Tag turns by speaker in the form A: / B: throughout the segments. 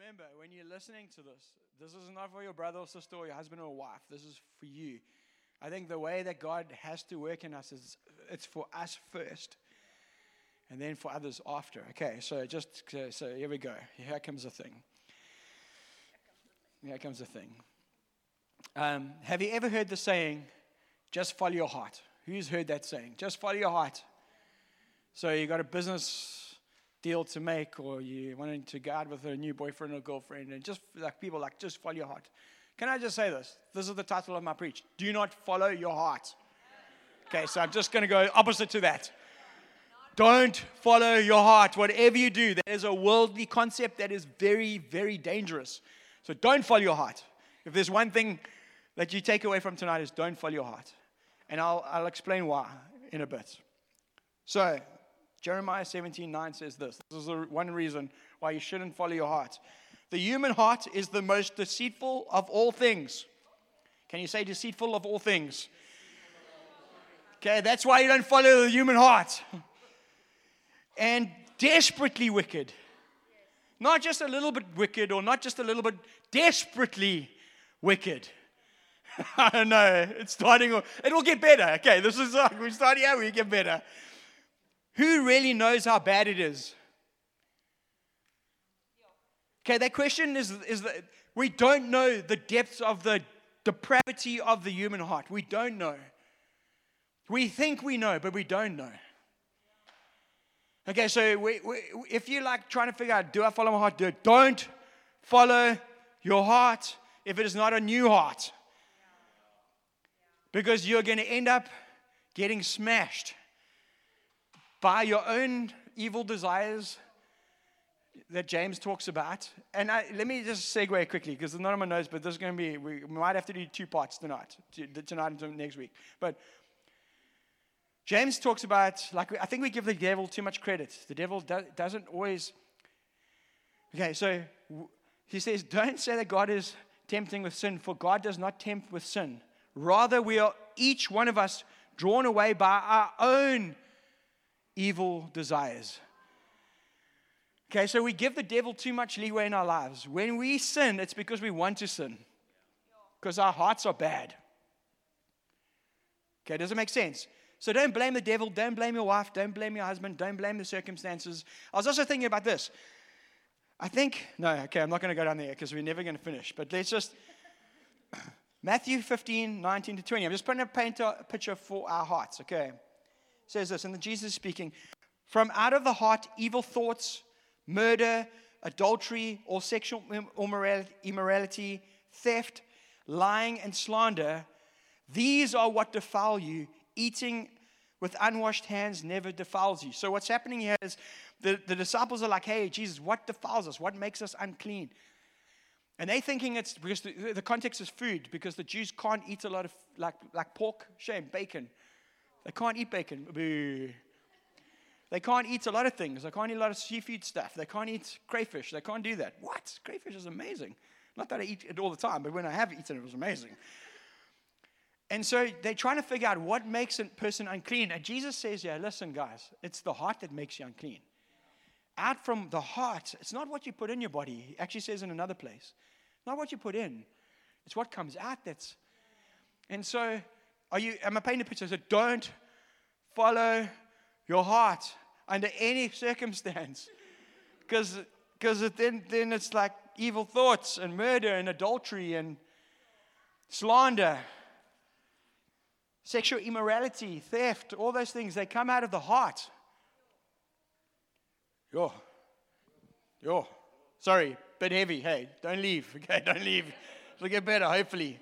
A: Remember, when you're listening to this is not for your brother or sister or your husband or wife. This is for you. I think the way that God has to work in us is it's for us first and then for others after. Okay, so here we go. Here comes the thing. Here comes the thing. Have you ever heard the saying, just follow your heart? Who's heard that saying? Just follow your heart. So you got a business deal to make, or you wanting to go out with a new boyfriend or girlfriend, and just like people like, just follow your heart. Can I just say this? This is the title of my preach. Do not follow your heart. Okay, so I'm just going to go opposite to that. Don't follow your heart. Whatever you do, that is a worldly concept that is very, very dangerous. So don't follow your heart. If there's one thing that you take away from tonight is don't follow your heart. And I'll explain why in a bit. So Jeremiah 17:9 says this. This is the one reason why you shouldn't follow your heart. The human heart is the most deceitful of all things. Can you say deceitful of all things? Okay, that's why you don't follow the human heart. And desperately wicked. Not just a little bit wicked, or not just a little bit, desperately wicked. I don't know. It's starting. It will get better. Okay, this is we're starting out. We get better. Who really knows how bad it is? Okay, that question is that we don't know the depths of the depravity of the human heart. We don't know. We think we know, but we don't know. Okay, so if you're like trying to figure out, do I follow my heart? Don't follow your heart if it is not a new heart. Because you're going to end up getting smashed by your own evil desires that James talks about. And let me just segue quickly, because it's not on my notes, but this is going to be, we might have to do 2 parts tonight and next week. But James talks about, I think we give the devil too much credit. The devil doesn't always. Okay, so he says, don't say that God is tempting with sin, for God does not tempt with sin. Rather, we are each one of us drawn away by our own evil desires. Okay, so we give the devil too much leeway in our lives. When we sin, it's because we want to sin. Because our hearts are bad. Okay, does it make sense? So don't blame the devil, don't blame your wife, don't blame your husband, don't blame the circumstances. I was also thinking about this. I'm not going to go down there because we're never going to finish. But let's just, Matthew 15:19-20. I'm just trying to paint a picture for our hearts, okay? It says this, and Jesus is speaking, from out of the heart, evil thoughts, murder, adultery, or sexual immorality, theft, lying, and slander, these are what defile you. Eating with unwashed hands never defiles you. So what's happening here is the disciples are like, hey, Jesus, what defiles us? What makes us unclean? And they're thinking it's because the context is food, because the Jews can't eat a lot of, like pork, bacon. They can't eat bacon. Boo. They can't eat a lot of things. They can't eat a lot of seafood stuff. They can't eat crayfish. They can't do that. What? Crayfish is amazing. Not that I eat it all the time, but when I have eaten it, it was amazing. And so they're trying to figure out what makes a person unclean. And Jesus says, yeah, listen, guys, it's the heart that makes you unclean. Out from the heart, it's not what you put in your body. He actually says in another place, not what you put in. It's what comes out that's. And so, am I painting a picture? So don't follow your heart under any circumstance. Because then it's like evil thoughts and murder and adultery and slander. Sexual immorality, theft, all those things, they come out of the heart. Sorry, bit heavy. Hey, don't leave. Okay, don't leave. It'll get better, hopefully.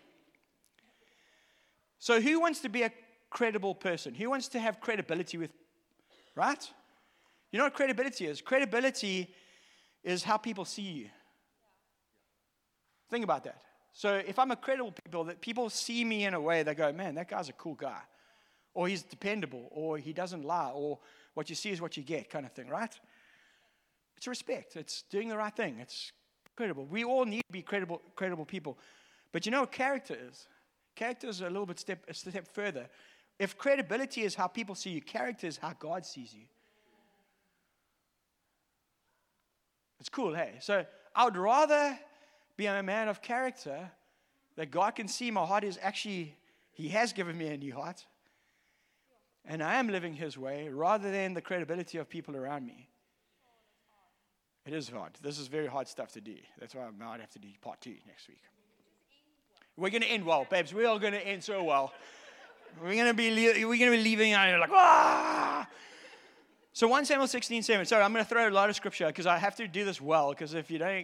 A: So who wants to be a credible person? Who wants to have credibility with, right? You know what credibility is? Credibility is how people see you. Think about that. So if I'm a credible that people see me in a way, they go, man, that guy's a cool guy. Or he's dependable, or he doesn't lie, or what you see is what you get kind of thing, right? It's respect. It's doing the right thing. It's credible. We all need to be credible people. But you know what character is? Character is a step further. If credibility is how people see you, character is how God sees you. It's cool, hey? So I would rather be a man of character that God can see my heart is actually, He has given me a new heart. And I am living His way rather than the credibility of people around me. It is hard. This is very hard stuff to do. That's why I might have to do part 2 next week. We're going to end well, babes. We are going to end so well. We're going to be leaving out here like, ah! So 1 Samuel 16:7. Sorry, I'm going to throw a lot of scripture because I have to do this well. Because if you don't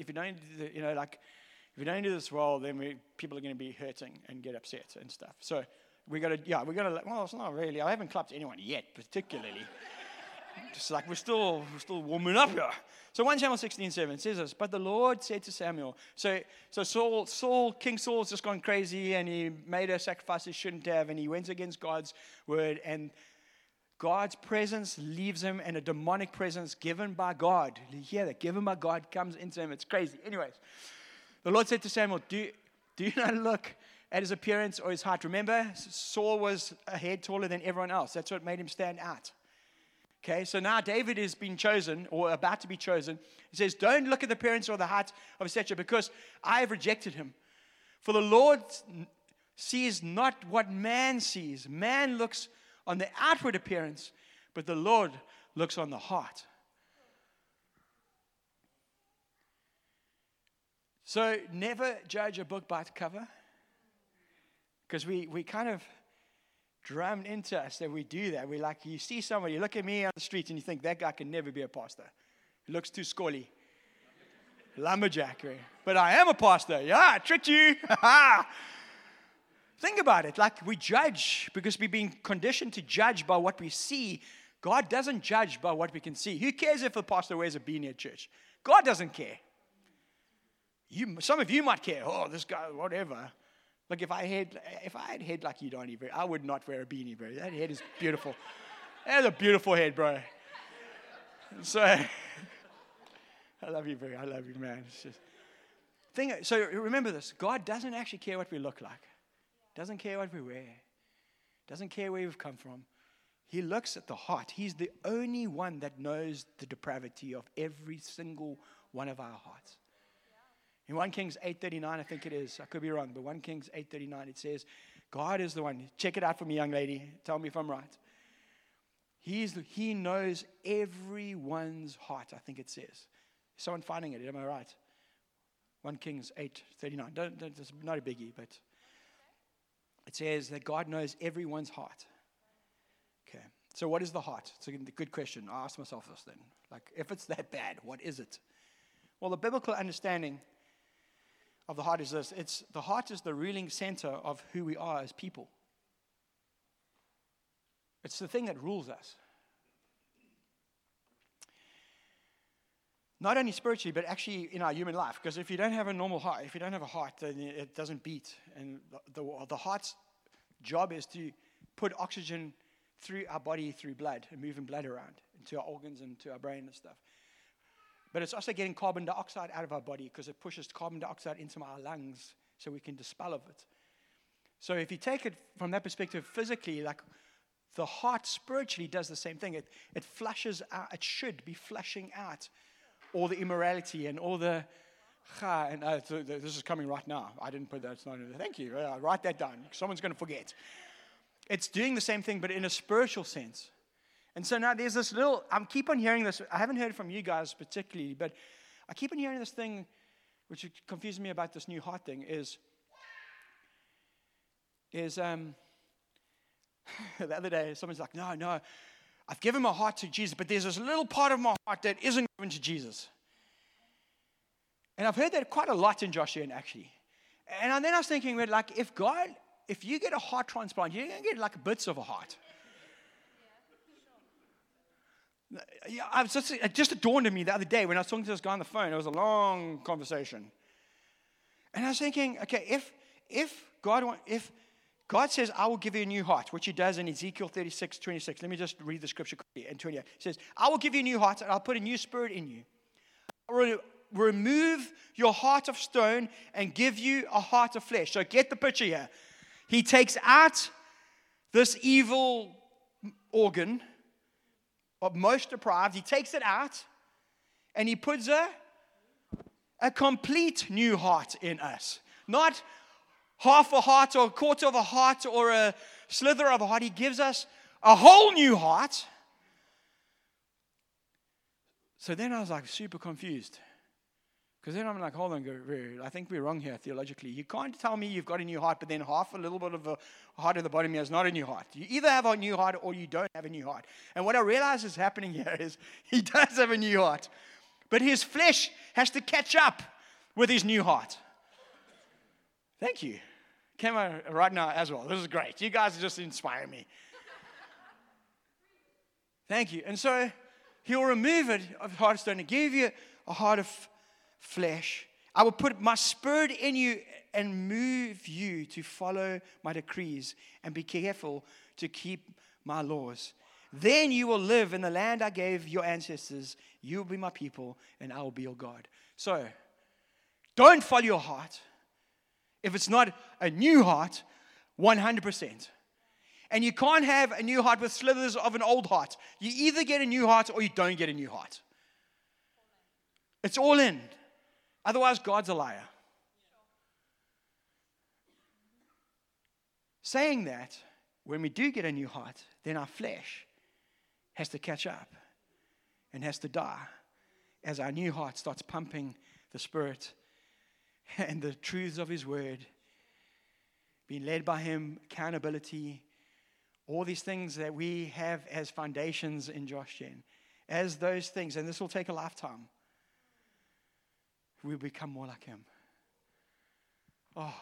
A: do this well, then people are going to be hurting and get upset and stuff. So we're going to. Well, it's not really. I haven't clapped anyone yet, particularly. Just like we're still warming up here. So 1 Samuel 16:7 says this, but the Lord said to Samuel, so King Saul's just gone crazy and he made a sacrifice he shouldn't have and he went against God's word and God's presence leaves him and a demonic presence given by God. You hear that? Given by God comes into him. It's crazy. Anyways, the Lord said to Samuel, do not look at his appearance or his height. Remember, Saul was a head taller than everyone else. That's what made him stand out. Okay, so now David is being chosen, or about to be chosen. He says, don't look at the appearance or the height of his stature, because I have rejected him. For the Lord sees not what man sees. Man looks on the outward appearance, but the Lord looks on the heart. So never judge a book by its cover, because we kind of drummed into us that we do that. We like, you see somebody, you look at me on the street and you think that guy can never be a pastor. He looks too scolly. Lumberjack. Right? But I am a pastor. Yeah, I tricked you. Think about it. Like we judge because we've been conditioned to judge by what we see. God doesn't judge by what we can see. Who cares if a pastor wears a beanie at church? God doesn't care. Some of you might care. Oh, this guy, whatever. Look, if I had head like you, Donnie, bro, I would not wear a beanie, bro. That head is beautiful. That's a beautiful head, bro. So, I love you, bro. I love you, man. So remember this. God doesn't actually care what we look like. Doesn't care what we wear. Doesn't care where we've come from. He looks at the heart. He's the only one that knows the depravity of every single one of our hearts. In 1 Kings 8:39, I think it is. I could be wrong, but 1 Kings 8:39, it says, God is the one. Check it out for me, young lady. Tell me if I'm right. He knows everyone's heart, I think it says. Is someone finding it? Am I right? 1 Kings 8:39. It's not a biggie, but it says that God knows everyone's heart. Okay. So what is the heart? It's a good question. I asked myself this then. Like, if it's that bad, what is it? Well, the biblical understanding of the heart is this. The heart is the ruling center of who we are as people. It's the thing that rules us. Not only spiritually, but actually in our human life. Because if you don't have a normal heart, if you don't have a heart, then it doesn't beat. And the heart's job is to put oxygen through our body, through blood, and moving blood around into our organs and to our brain and stuff. But it's also getting carbon dioxide out of our body because it pushes carbon dioxide into our lungs so we can dispel of it. So if you take it from that perspective physically, like the heart spiritually does the same thing. It flushes out, it should be flushing out all the immorality and all the and this is coming right now. I didn't put that. It's not. Thank you. Write that down. Someone's going to forget. It's doing the same thing, but in a spiritual sense. And so now there's this I keep on hearing this. I haven't heard it from you guys particularly, but I keep on hearing this thing, which confuses me about this new heart thing, is the other day, someone's like, no, I've given my heart to Jesus, but there's this little part of my heart that isn't given to Jesus. And I've heard that quite a lot in Joshua, actually. And then I was thinking, like, if you get a heart transplant, you're going to get like bits of a heart. Yeah, it just dawned on me the other day when I was talking to this guy on the phone. It was a long conversation. And I was thinking, okay, if God says, I will give you a new heart, which He does in Ezekiel 36:26. Let me just read the scripture quickly. In 28, He says, I will give you a new heart, and I'll put a new spirit in you. I will remove your heart of stone and give you a heart of flesh. So get the picture here. He takes out this evil organ of most deprived. He takes it out, and He puts a a complete new heart in us. Not half a heart or a quarter of a heart or a slither of a heart. He gives us a whole new heart. So then I was like super confused. Because then I'm like, hold on, I think we're wrong here theologically. You can't tell me you've got a new heart, but then half a little bit of a heart at the bottom here is not a new heart. You either have a new heart or you don't have a new heart. And what I realize is happening here is he does have a new heart, but his flesh has to catch up with his new heart. Thank you. Came out right now as well. This is great. You guys just inspire me. Thank you. And so he'll remove it of heart of stone and give you a heart of flesh. I will put my spirit in you and move you to follow my decrees and be careful to keep my laws. Then you will live in the land I gave your ancestors. You will be my people and I will be your God. So, don't follow your heart if it's not a new heart, 100%. And you can't have a new heart with slithers of an old heart. You either get a new heart or you don't get a new heart. It's all in. Otherwise, God's a liar. Saying that, when we do get a new heart, then our flesh has to catch up and has to die as our new heart starts pumping the Spirit and the truths of His Word, being led by Him, accountability, all these things that we have as foundations in Josh Gen. As those things, and this will take a lifetime, we'll become more like Him. Oh.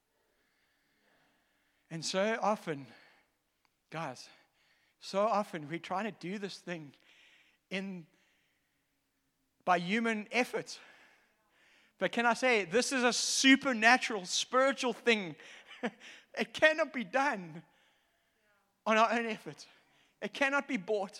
A: And so often, guys, so often we're trying to do this thing by human effort. But can I say, this is a supernatural, spiritual thing. It cannot be done on our own effort. It cannot be bought.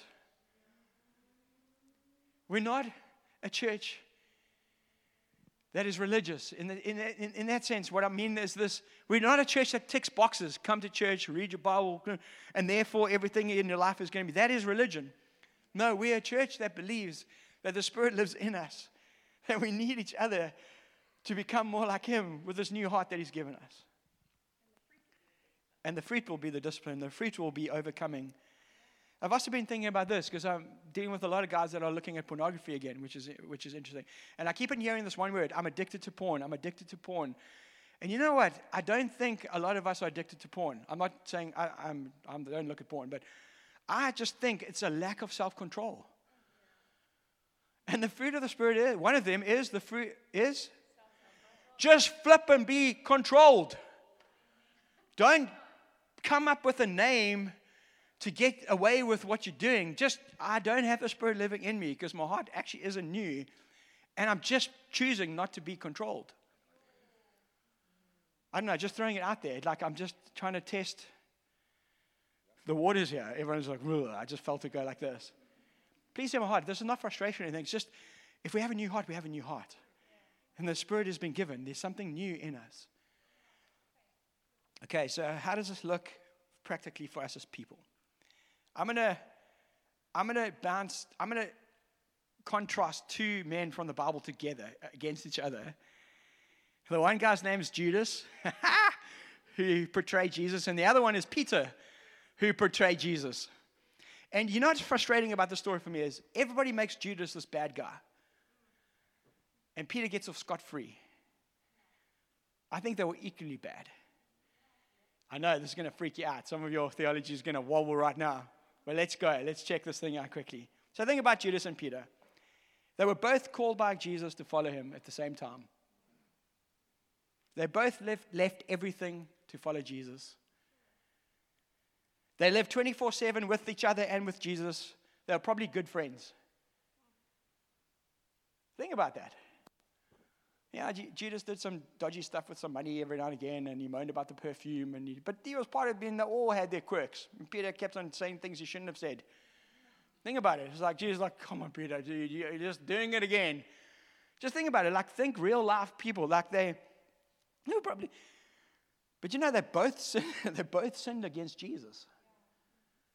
A: We're not a church that is religious. In that sense, what I mean is this: we're not a church that ticks boxes. Come to church, read your Bible, and therefore everything in your life is going to be. That is religion. No, we're a church that believes that the Spirit lives in us, that we need each other to become more like Him with this new heart that He's given us. And the fruit will be the discipline. The fruit will be overcoming. I've also been thinking about this because I'm dealing with a lot of guys that are looking at pornography again, which is interesting. And I keep on hearing this one word: I'm addicted to porn. I'm addicted to porn. And you know what? I don't think a lot of us are addicted to porn. I'm not saying I don't look at porn, but I just think it's a lack of self-control. And the fruit of the Spirit is, one of them is, the fruit is just flip and be controlled. Don't come up with a name to get away with what you're doing. Just, I don't have the Spirit living in me because my heart actually isn't new. And I'm just choosing not to be controlled. I don't know, just throwing it out there. Like I'm just trying to test the waters here. Everyone's like, I just felt it go like this. Please hear my heart. This is not frustration or anything. It's just, if we have a new heart, we have a new heart. And the Spirit has been given. There's something new in us. Okay, so how does this look practically for us as people? I'm gonna contrast two men from the Bible together against each other. The one guy's name is Judas, who portrayed Jesus, and the other one is Peter, who portrayed Jesus. And you know what's frustrating about the story for me is everybody makes Judas this bad guy. And Peter gets off scot-free. I think they were equally bad. I know this is going to freak you out. Some of your theology is going to wobble right now. But let's go. Let's check this thing out quickly. So think about Judas and Peter. They were both called by Jesus to follow Him at the same time. They both left everything to follow Jesus. They lived 24/7 with each other and with Jesus. They were probably good friends. Think about that. Yeah, Judas did some dodgy stuff with some money every now and again, and he moaned about the perfume. But he was part of being, they all had their quirks. And Peter kept on saying things he shouldn't have said. Think about it. It's like, Jesus, like, come on, Peter, dude, you're just doing it again. Just think about it. Like, think real life people. Like they were probably, but you know, they both sinned against Jesus.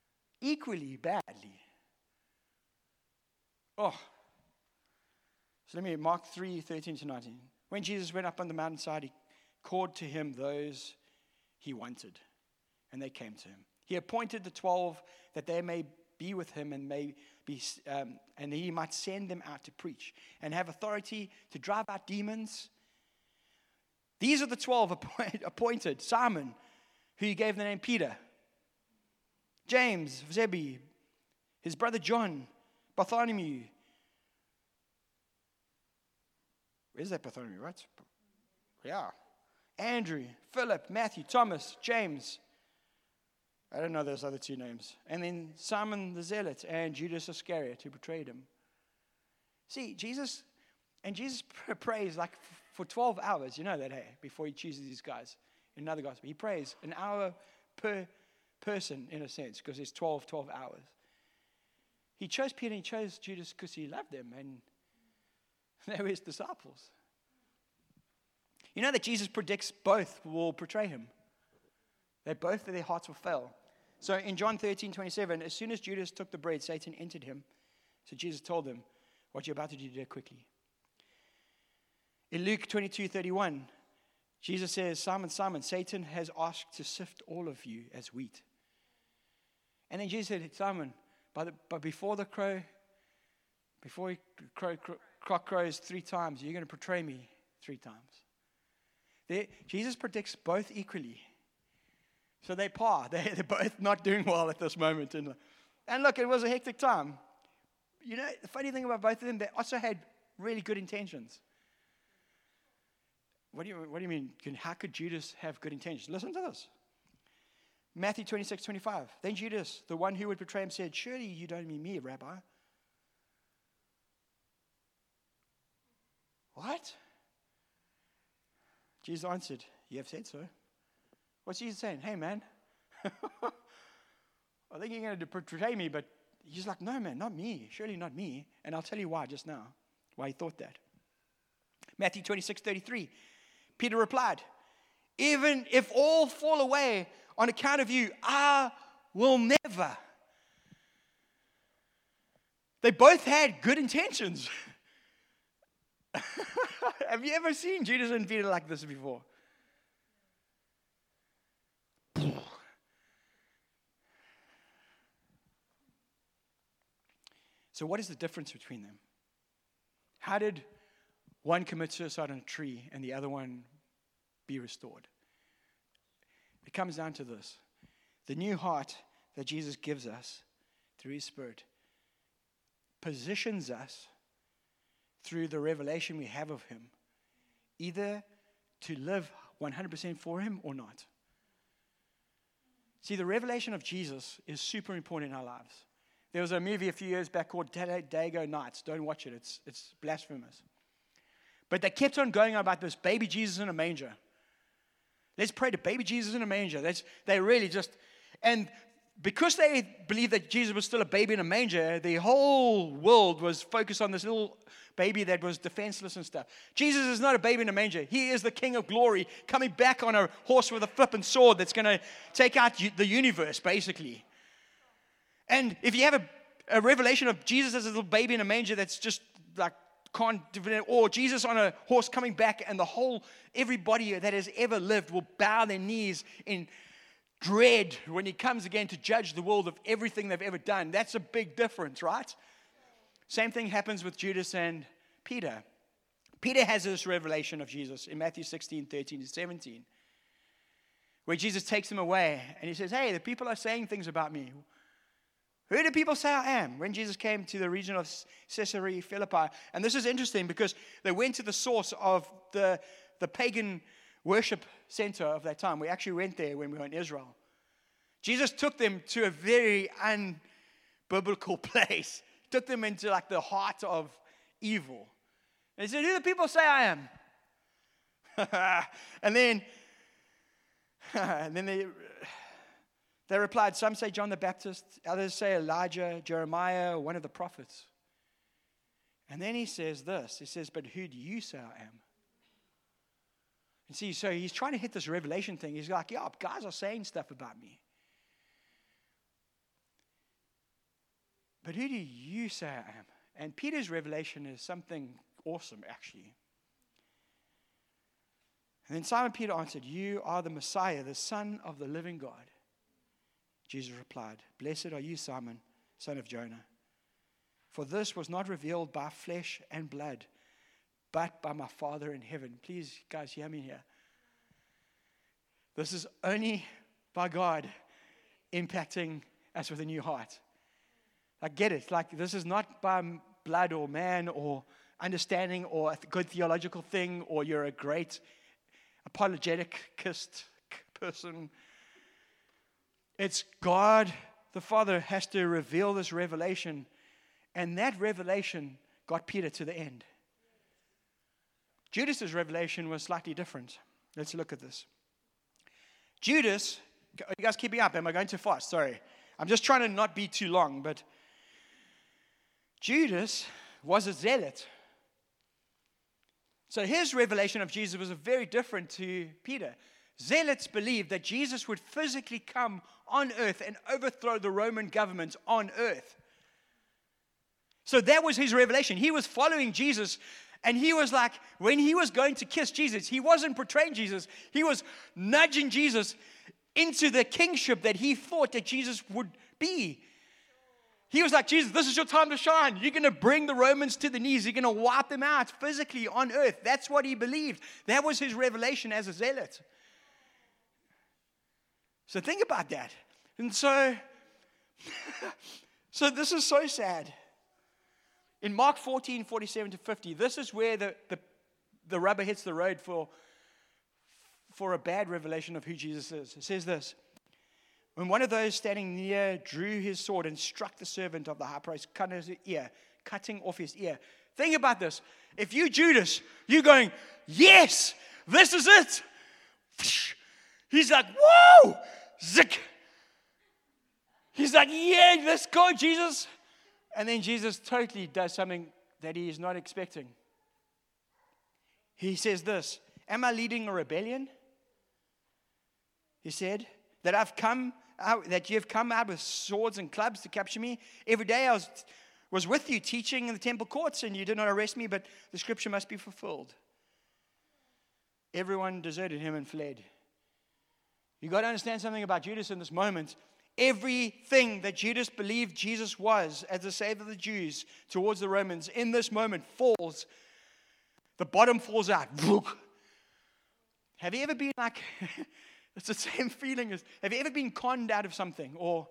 A: Equally badly. Oh. So Mark 3:13-19. When Jesus went up on the mountainside, he called to him those he wanted, and they came to him. He appointed the 12 that they may be with him and and he might send them out to preach and have authority to drive out demons. These are the 12 appointed. Simon, who he gave the name Peter, James, Zebedee, his brother John, Bartholomew. Where's that Bartholomew, right? Yeah. Andrew, Philip, Matthew, Thomas, James. I don't know those other two names. And then Simon the Zealot and Judas Iscariot, who betrayed him. See, Jesus prays like for 12 hours. You know that, hey? Before he chooses these guys in another gospel. He prays an hour per person, in a sense, because there's 12 hours. He chose Peter and he chose Judas because he loved them, and they were his disciples. You know that Jesus predicts both will betray him. That both of their hearts will fail. So in John 13:27, as soon as Judas took the bread, Satan entered him. So Jesus told him, what you're about to do quickly. In Luke 22:31, Jesus says, Simon, Simon, Satan has asked to sift all of you as wheat. And then Jesus said, Simon, but before the cock crows 3 times, you're going to betray me 3 times. Jesus predicts both equally. So they're both not doing well at this moment. And look, it was a hectic time. You know, the funny thing about both of them, they also had really good intentions. What do you mean? How could Judas have good intentions? Listen to this. Matthew 26:25. Then Judas, the one who would betray him, said, surely you don't mean me, Rabbi. What? Jesus answered, you have said so. What's Jesus saying? Hey, man, I think you're going to betray me, but he's like, no, man, not me. Surely not me. And I'll tell you why just now, why he thought that. Matthew 26:33. Peter replied, even if all fall away on account of you, I will never. They both had good intentions. Have you ever seen Judas and Peter like this before? So what is the difference between them? How did one commit suicide on a tree and the other one be restored? It comes down to this. The new heart that Jesus gives us through his Spirit positions us through the revelation we have of him, either to live 100% for him or not. See, the revelation of Jesus is super important in our lives. There was a movie a few years back called Dago Nights. Don't watch it. It's blasphemous. But they kept on going on about this baby Jesus in a manger. Let's pray to baby Jesus in a manger. They really just, and because they believed that Jesus was still a baby in a manger, the whole world was focused on this little baby that was defenseless and stuff. Jesus is not a baby in a manger. He is the King of glory coming back on a horse with a flippant sword that's going to take out the universe, basically. And if you have a revelation of Jesus as a little baby in a manger that's just like or Jesus on a horse coming back, and everybody that has ever lived will bow their knees in dread when he comes again to judge the world of everything they've ever done. That's a big difference, right? Same thing happens with Judas and Peter. Peter has this revelation of Jesus in Matthew 16:13-17, where Jesus takes him away and he says, hey, the people are saying things about me. Who do people say I am? When Jesus came to the region of Caesarea Philippi, and this is interesting because they went to the source of the pagan worship center of that time. We actually went there when we were in Israel. Jesus took them to a very unbiblical place. Took them into like the heart of evil. And he said, who do the people say I am? and then they replied, some say John the Baptist, others say Elijah, Jeremiah, one of the prophets. And then he says this, he says, but who do you say I am? And see, so he's trying to hit this revelation thing. He's like, yeah, guys are saying stuff about me. But who do you say I am? And Peter's revelation is something awesome, actually. And then Simon Peter answered, "You are the Messiah, the Son of the living God." Jesus replied, "Blessed are you, Simon, son of Jonah. For this was not revealed by flesh and blood, but by my Father in heaven." Please, guys, hear me here. This is only by God impacting us with a new heart. Like, get it. Like, this is not by blood or man or understanding or a good theological thing or you're a great apologetic-kist person. It's God, the Father, has to reveal this revelation. And that revelation got Peter to the end. Judas' revelation was slightly different. Let's look at this. Judas, are you guys keeping up? Am I going too fast? Sorry. I'm just trying to not be too long, but Judas was a zealot. So his revelation of Jesus was very different to Peter. Zealots believed that Jesus would physically come on earth and overthrow the Roman government on earth. So that was his revelation. He was following Jesus, and he was like, when he was going to kiss Jesus, he wasn't portraying Jesus. He was nudging Jesus into the kingship that he thought that Jesus would be. He was like, "Jesus, this is your time to shine. You're going to bring the Romans to the knees. You're going to wipe them out physically on earth." That's what he believed. That was his revelation as a zealot. So think about that. And so this is so sad. In Mark 14:47-50, this is where the rubber hits the road for a bad revelation of who Jesus is. It says this: "When one of those standing near drew his sword and struck the servant of the high priest, cutting off his ear." Think about this. If you Judas, you're going, "Yes, this is it." He's like, "Whoa!" Zick. He's like, "Yeah, let's go, Jesus." And then Jesus totally does something that he is not expecting. He says this: "Am I leading a rebellion?" He said, "That you have come out with swords and clubs to capture me? Every day I was with you teaching in the temple courts, and you did not arrest me, but the scripture must be fulfilled." Everyone deserted him and fled. You got to understand something about Judas in this moment. Everything that Judas believed Jesus was as the Savior of the Jews towards the Romans in this moment falls. The bottom falls out. Have you ever been like, it's the same feeling as, have you ever been conned out of something? Or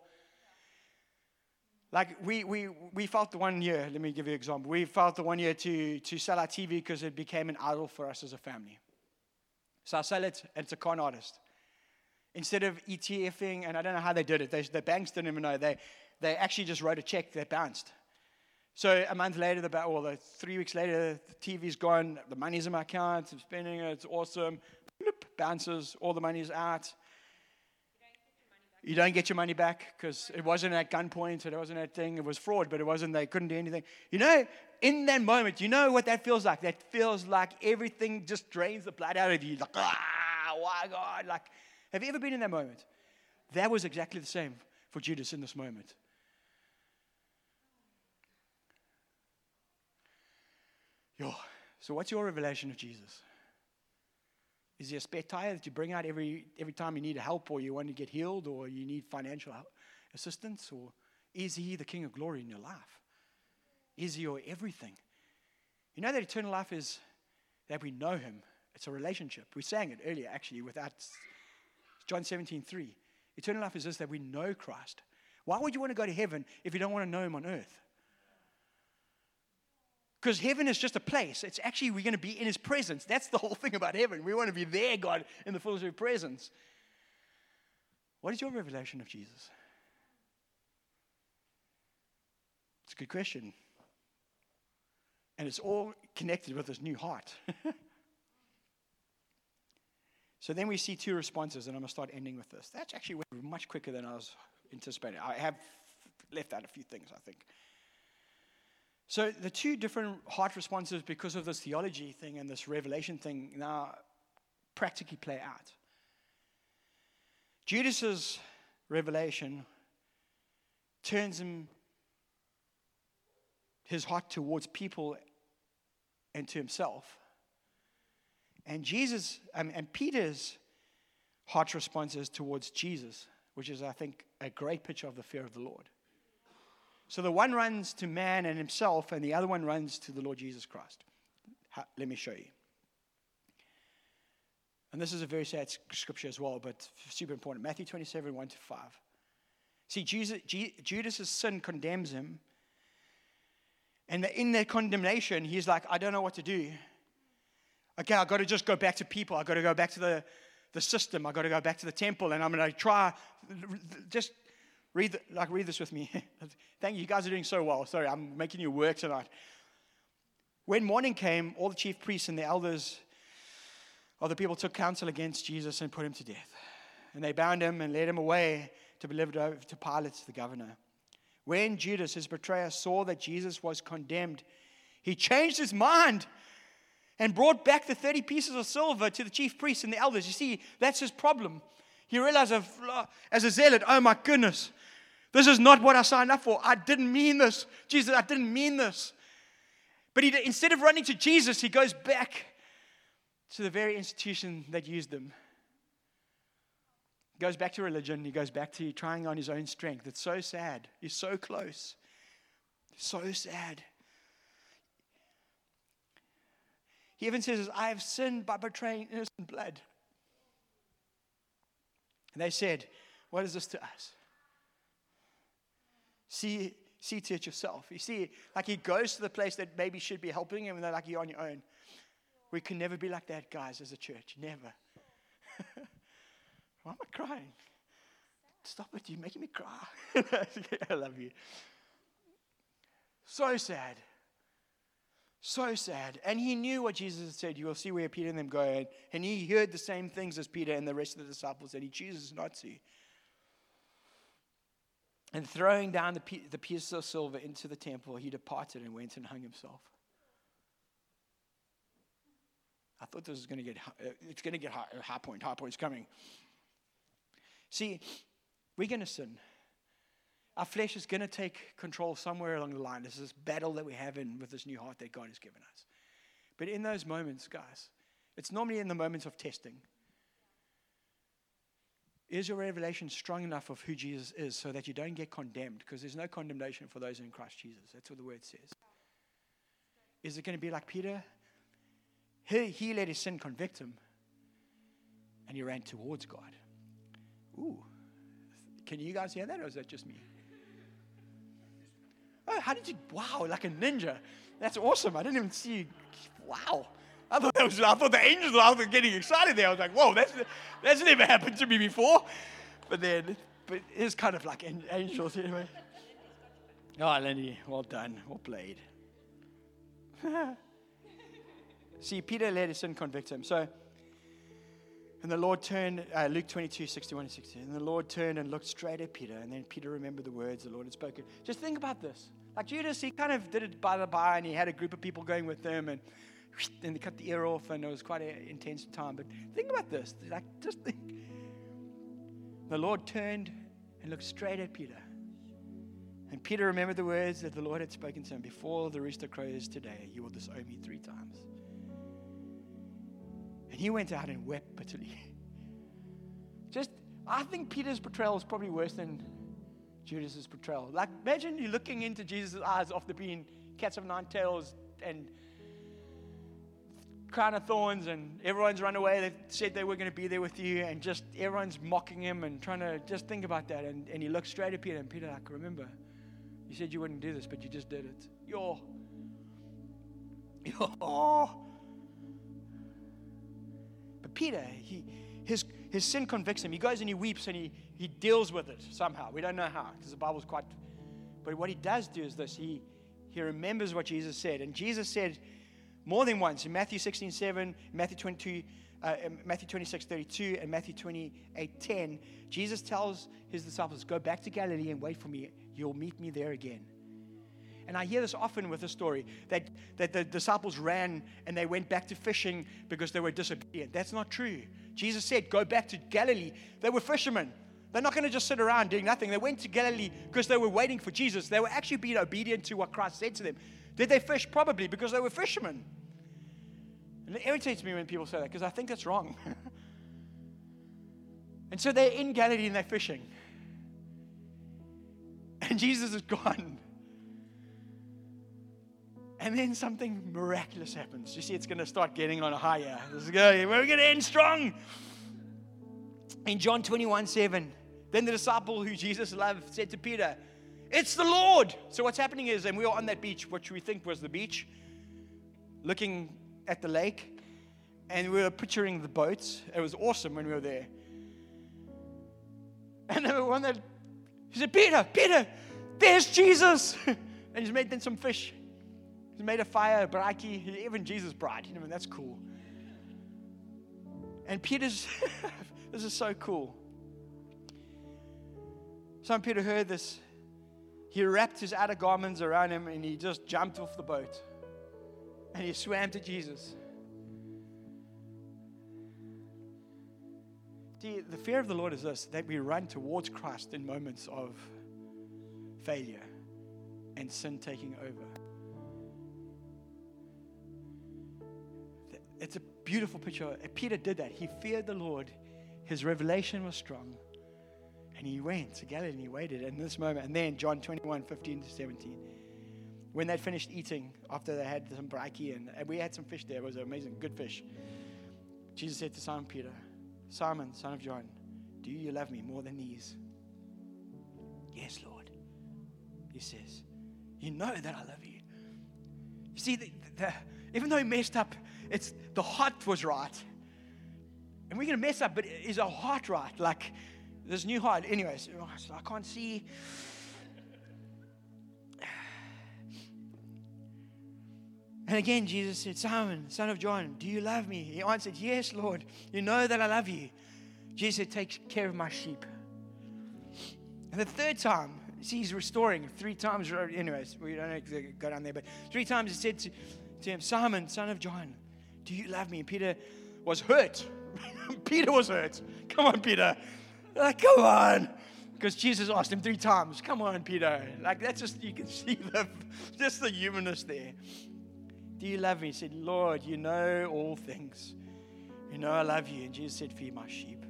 A: like we felt the one year, let me give you an example. We felt the one year to sell our TV because it became an idol for us as a family. So I sell it, and it's a con artist. Instead of ETFing, and I don't know how they did it. The banks didn't even know. They actually just wrote a check that bounced. So a month later, 3 weeks later, the TV's gone. The money's in my account. I'm spending it. It's awesome. Bloop, bounces. All the money's out. You don't get your money back because it wasn't at gunpoint. It wasn't that thing. It was fraud, but it wasn't. They couldn't do anything. You know, in that moment, you know what that feels like? That feels like everything just drains the blood out of you. Like, why God? Like, have you ever been in that moment? That was exactly the same for Judas in this moment. So what's your revelation of Jesus? Is he a spare tire that you bring out every time you need help, or you want to get healed, or you need financial assistance? Or is he the King of glory in your life? Is he your everything? You know that eternal life is that we know him. It's a relationship. We sang it earlier, actually, without John 17:3. Eternal life is this, that we know Christ. Why would you want to go to heaven if you don't want to know him on earth? Because heaven is just a place. It's actually, we're going to be in his presence. That's the whole thing about heaven. We want to be there, God, in the fullness of your presence. What is your revelation of Jesus? It's a good question. And it's all connected with this new heart. So then we see two responses, and I'm going to start ending with this. That's actually went much quicker than I was anticipating. I have left out a few things, I think. So the two different heart responses, because of this theology thing and this revelation thing, now practically play out. Judas's revelation turns his heart towards people and to himself. And Peter's heart response is towards Jesus, which is, I think, a great picture of the fear of the Lord. So the one runs to man and himself, and the other one runs to the Lord Jesus Christ. Let me show you. And this is a very sad scripture as well, but super important. Matthew 27, 1-5. See, Judas' sin condemns him. And in that condemnation, he's like, I don't know what to do. Okay, I've got to just go back to people. I've got to go back to the system. I've got to go back to the temple. And I'm going to try, just read this with me. Thank you. You guys are doing so well. Sorry, I'm making you work tonight. When morning came, all the chief priests and the elders of the people took counsel against Jesus and put him to death. And they bound him and led him away to be delivered over to Pilate, the governor. When Judas, his betrayer, saw that Jesus was condemned, he changed his mind and brought back the 30 pieces of silver to the chief priests and the elders. You see, that's his problem. He realized as a zealot, oh my goodness, this is not what I signed up for. I didn't mean this. Jesus, I didn't mean this. But instead of running to Jesus, he goes back to the very institution that used him. He goes back to religion. He goes back to trying on his own strength. It's so sad. He's so close. So sad. He even says, I have sinned by betraying innocent blood. And they said, what is this to us? See to it yourself. You see, like he goes to the place that maybe should be helping him, and they're like, you're on your own. We can never be like that, guys, as a church. Never. Why am I crying? Stop it. You're making me cry. I love you. So sad. So sad. And he knew what Jesus had said. You will see where Peter and them go. And he heard the same things as Peter and the rest of the disciples that he chooses not to. And throwing down the pieces of silver into the temple, he departed and went and hung himself. I thought this was going to get, it's going to get high point. High point's coming. See, we're going to sin. Our flesh is going to take control somewhere along the line. This is this battle that we have with this new heart that God has given us. But in those moments, guys, it's normally in the moments of testing. Is your revelation strong enough of who Jesus is so that you don't get condemned? Because there's no condemnation for those in Christ Jesus. That's what the word says. Is it going to be like Peter? He let his sin convict him, and he ran towards God. Ooh. Can you guys hear that, or is that just me? Oh, how did you? Wow, like a ninja. That's awesome. I didn't even see you. Wow. I thought the angels were getting excited there. I was like, whoa, that's never happened to me before. But it's kind of like angels anyway. Oh, Lenny, well done. Well played. See, Peter let his sin convict him. So, and the Lord turned, Luke 22, 61 and 60. And the Lord turned and looked straight at Peter. And then Peter remembered the words the Lord had spoken. Just think about this. Like Judas, he kind of did it by the by, and he had a group of people going with him, and they cut the ear off, and it was quite an intense time. But think about this. Like, just think. The Lord turned and looked straight at Peter. And Peter remembered the words that the Lord had spoken to him. Before the rooster crows today, you will disown me 3 times. And he went out and wept bitterly. I think Peter's betrayal is probably worse than Judas' betrayal. Like, imagine you looking into Jesus' eyes after being cats of 9 tails and crown of thorns, and everyone's run away. They said they were going to be there with you, and just everyone's mocking him and trying to just think about that. And he looked straight at Peter, and Peter, like, remember, you said you wouldn't do this, but you just did it. But Peter, his sin convicts him. He goes and he weeps and he deals with it somehow. We don't know how, because the Bible's quite. But what he does do is this: he remembers what Jesus said, and Jesus said more than once in Matthew 16:7, Matthew 22, Matthew 26:32, and Matthew 28:10. Jesus tells his disciples, "Go back to Galilee and wait for me. You'll meet me there again." And I hear this often with the story that the disciples ran and they went back to fishing because they were disobedient. That's not true. Jesus said, go back to Galilee. They were fishermen. They're not going to just sit around doing nothing. They went to Galilee because they were waiting for Jesus. They were actually being obedient to what Christ said to them. Did they fish? Probably, because they were fishermen. And it irritates me when people say that because I think that's wrong. And so they're in Galilee and they're fishing. And Jesus is gone. And then something miraculous happens. You see, it's going to start getting on a high here. We're going to end strong. In John 21:7, then the disciple who Jesus loved said to Peter, "It's the Lord." So what's happening is, and we were on that beach, which we think was the beach, looking at the lake, and we were picturing the boats. It was awesome when we were there. And then one that he said, Peter, there's Jesus. And he's made then some fish. He's made a fire, a braki, even Jesus brought. I mean, that's cool. And Peter's, this is so cool. So when Peter heard this, he wrapped his outer garments around him and he just jumped off the boat. And he swam to Jesus. See, the fear of the Lord is this, that we run towards Christ in moments of failure and sin taking over. It's a beautiful picture. Peter did that. He feared the Lord. His revelation was strong. And he went to Galilee and he waited in this moment. And then John 21:15-17. When they'd finished eating, after they had some braki and we had some fish there, it was amazing, good fish. Jesus said to Simon Peter, "Simon, son of John, do you love me more than these?" "Yes, Lord," he says. "You know that I love you." You see, even though he messed up, it's the heart was right. And we're going to mess up, but is our heart right? Like this new heart. Anyways, so I can't see. And again, Jesus said, "Simon, son of John, do you love me?" He answered, "Yes, Lord. You know that I love you." Jesus said, "Take care of my sheep." And the third time, see, he's restoring 3 times. Anyways, we don't have to go down there, but 3 times he said to him, "Simon, son of John, do you love me?" And Peter was hurt. Peter was hurt. Come on, Peter. Like, come on. Because Jesus asked him 3 times. Come on, Peter. Like, that's just, you can see just the humanness there. "Do you love me?" He said, "Lord, you know all things. You know I love you." And Jesus said, "Feed my sheep."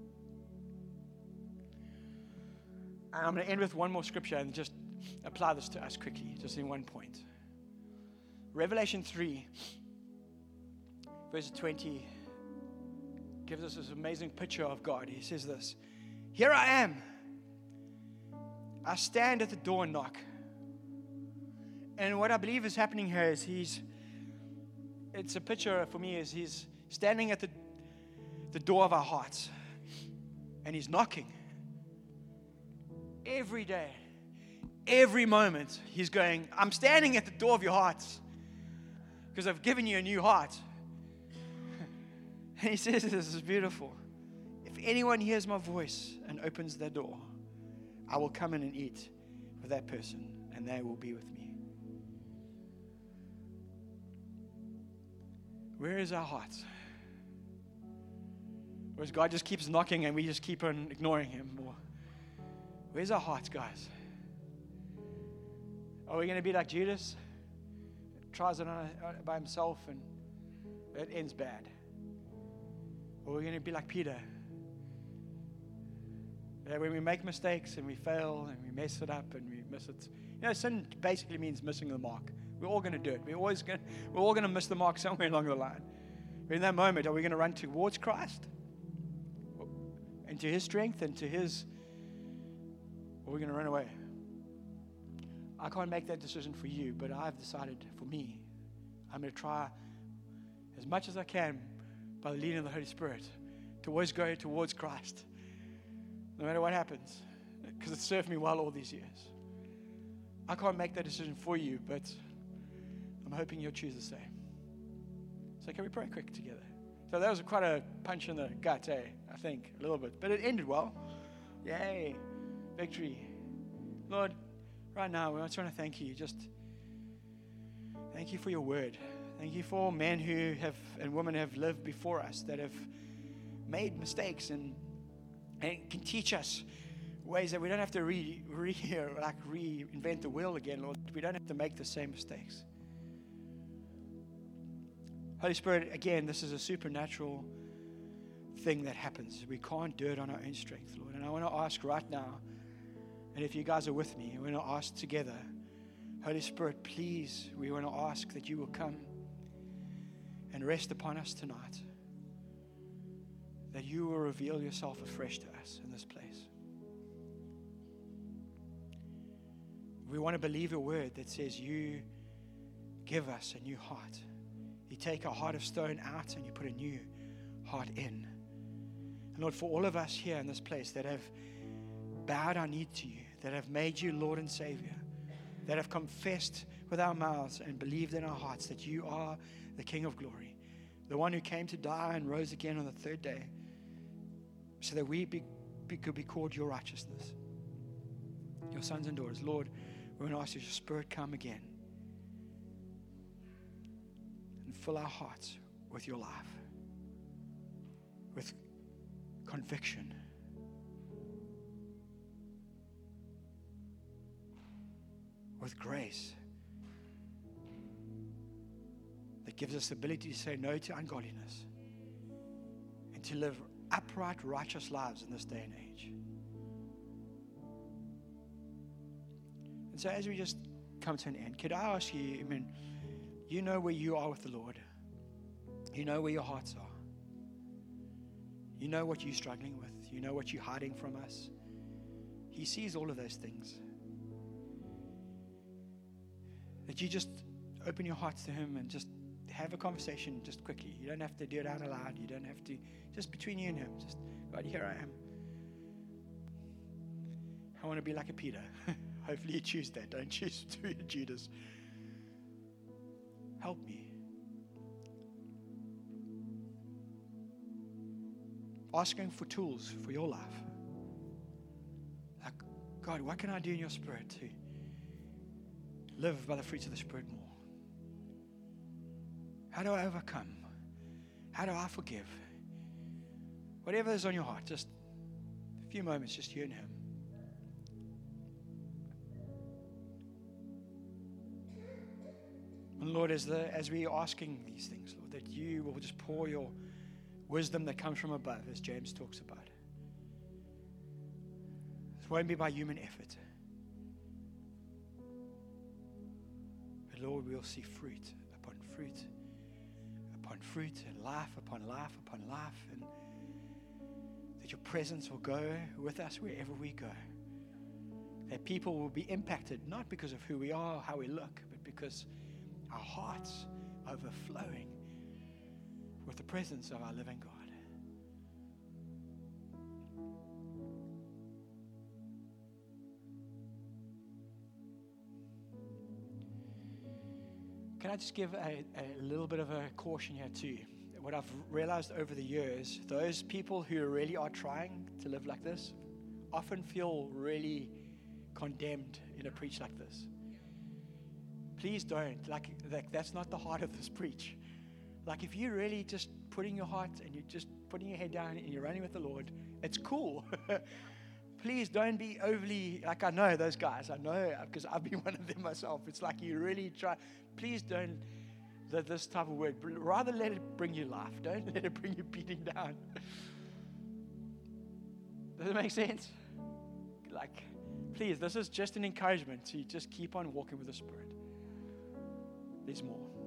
A: And I'm going to end with one more scripture and just apply this to us quickly, just in one point. Revelation 3, verse 20, gives us this amazing picture of God. He says this, "Here I am. I stand at the door and knock." And what I believe is happening here is it's a picture for me, is he's standing at the door of our hearts and he's knocking. Every day, every moment, he's going, "I'm standing at the door of your hearts because I've given you a new heart." And he says, this is beautiful. "If anyone hears my voice and opens their door, I will come in and eat with that person and they will be with me." Where is our heart? Or is God just keeps knocking and we just keep on ignoring him? Or where's our hearts, guys? Are we going to be like Judas? Tries it on by himself and it ends bad. Or are we going to be like Peter? That when we make mistakes and we fail and we mess it up and we miss it. You know, sin basically means missing the mark. We're all going to do it. We're all going to miss the mark somewhere along the line. But in that moment, are we going to run towards Christ? And to his strength and to his, or are we going to run away? I can't make that decision for you, but I've decided for me, I'm going to try as much as I can by the leading of the Holy Spirit to always go towards Christ, no matter what happens, because it served me well all these years. I can't make that decision for you, but I'm hoping you'll choose the same. So can we pray quick together? So that was quite a punch in the gut, I think, a little bit. But it ended well. Yay. Victory. Lord, right now, I just want to thank you. Just thank you for your word. Thank you for men who have and women who have lived before us that have made mistakes and can teach us ways that we don't have to reinvent the wheel again, Lord. We don't have to make the same mistakes. Holy Spirit, again, this is a supernatural thing that happens. We can't do it on our own strength, Lord. And I want to ask right now, and if you guys are with me, I want to ask together, Holy Spirit, please, we want to ask that you will come and rest upon us tonight, that you will reveal yourself afresh to us in this place. We want to believe a word that says you give us a new heart. You take our heart of stone out and you put a new heart in. And Lord, for all of us here in this place that have bowed our knee to you, that have made you Lord and Savior, that have confessed with our mouths and believed in our hearts that you are the King of glory, the one who came to die and rose again on the third day, so that we could be called your righteousness, your sons and daughters. Lord, we want to ask you, your Spirit come again and fill our hearts with your life, with conviction, with grace that gives us the ability to say no to ungodliness and to live upright, righteous lives in this day and age. And so as we just come to an end, could I ask you, you know where you are with the Lord. You know where your hearts are. You know what you're struggling with. You know what you're hiding from us. He sees all of those things. That you just open your hearts to Him and just have a conversation just quickly. You don't have to do it out aloud. You don't have to, just between you and Him. Just, God, here I am. I want to be like a Peter. Hopefully you choose that. Don't choose to be a Judas. Help me. Asking for tools for your life. Like, God, what can I do in your Spirit to live by the fruits of the Spirit more? How do I overcome? How do I forgive? Whatever is on your heart, just a few moments, just you and Him. And Lord, as we are asking these things, Lord, that you will just pour your wisdom that comes from above, as James talks about. It won't be by human effort. But Lord, we'll see fruit upon fruit upon fruit, and life upon life upon life, and that your presence will go with us wherever we go. That people will be impacted, not because of who we are, how we look, but because our hearts are overflowing with the presence of our living God. Can I just give a little bit of a caution here too? What I've realized over the years, those people who really are trying to live like this often feel really condemned in a preach like this. Please don't. Like that's not the heart of this preach. Like if you're really just putting your heart and you're just putting your head down and you're running with the Lord, it's cool. Please don't be overly, like I know those guys. I know because I've been one of them myself. It's like you really try. Please don't let this type of word. Rather let it bring you life. Don't let it bring you beating down. Does it make sense? Like, please, this is just an encouragement to just keep on walking with the Spirit. There's more.